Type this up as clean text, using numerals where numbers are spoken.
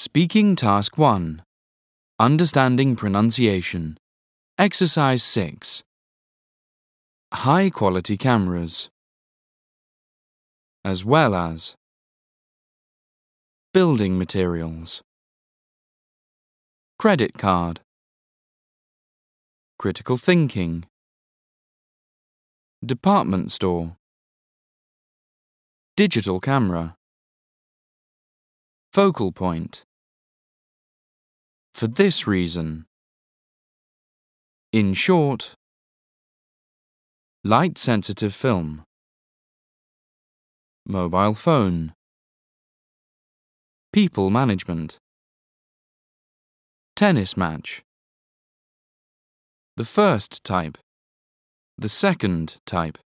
Speaking Task 1. Understanding Pronunciation. Exercise 6. High-quality cameras, as well as building materials, credit card, critical thinking, department store, digital camera, focal point. For this reason. In short, light-sensitive film, mobile phone, people management, tennis match. The first type, the second type.